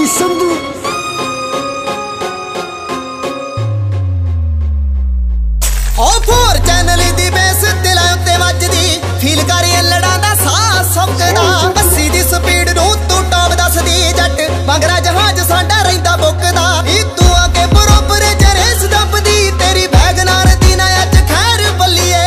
Vicky Sandhu. Four channel दी bass दिलां उत्ते वजदी फील करी लड़ां दा साह सुकदा 80 दी स्पीड नूं तू टॉप दसदी जट बंगरा जहाज साडा रहिंदा बुकदा तू आके बरोबर जरेस दबदी तेरी वैगनार दी ना अज खैर बल्लीए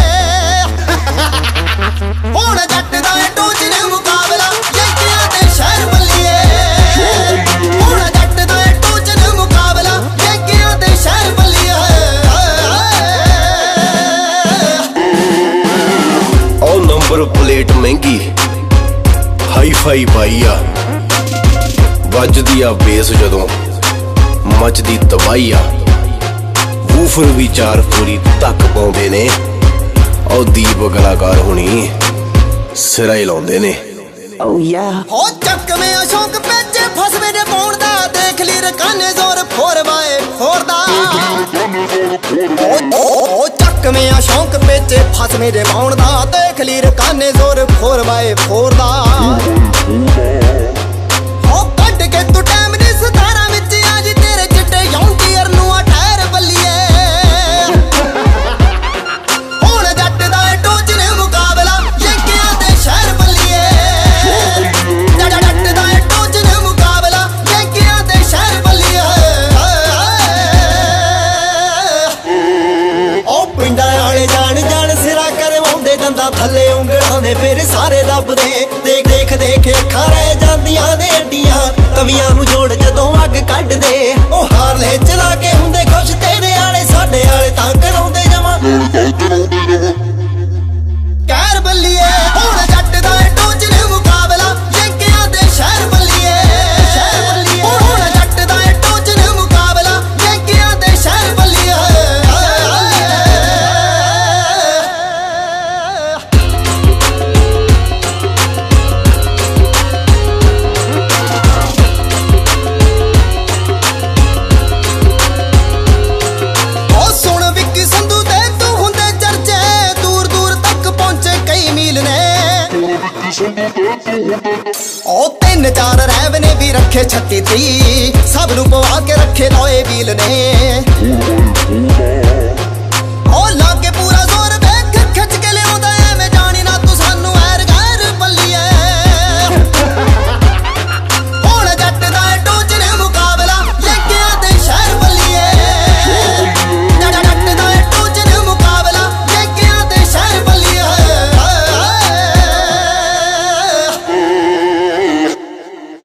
हुण जट दा टोच ने मुकाबला यंकियां ते शहर बल्लीए हुण जट दा टोच ने मुकाबला यंकियां ते शहर बल्लीए नंबर प्लेट महंगी हाई फाई पाई आ वजदी आ बेस जदों मचदी तबाही आ वूफर भी चार पूरी तक पाउंदे ने और दीप कलाकार होनी सिरा ही लाउंदे ने। Oh yeah हो चक में अशोक पेचे फस मेरे पाउण दा देख ली रकाने जोर 4x4 दा ओ चक में अशोक पेचे फस मेरे पाउण दा देख ली रकाने जोर 4x4 दा हो कट के तू टाइम दी 17 विच आज तेरे चिट्टे यौंटीयर नु टायर बल्लीए हुण जट दा टोच ने मुकाबला यंकियां ते शहर बल्लीए जट दा टोच ने मुकाबला यंकियां ते शहर बल्लीए ओ पिंडा वाले जान जान सिरा करवाउंदे दंदा थल्ले उंगलां दे फिर सारे दबदे देख देख देख अखां रह जांदियां ने अड्डियां तवियां नूं जोड़ जदों अग कढ दे ओ हारले चला के हुंदे खुश तेरे आले साडे आले तां कराउंदे जमा कहर बल्लीए हुण जट दा टोच ने मुकाबला यंकियां ते शहर बल्लीए हुण जट दा टोच ने मुकाबला यंकियां ते शहर बल्लीए ओ 3-4 रैव ने भी रखे 36 सब नूं पवा के रखे लोए बील ने।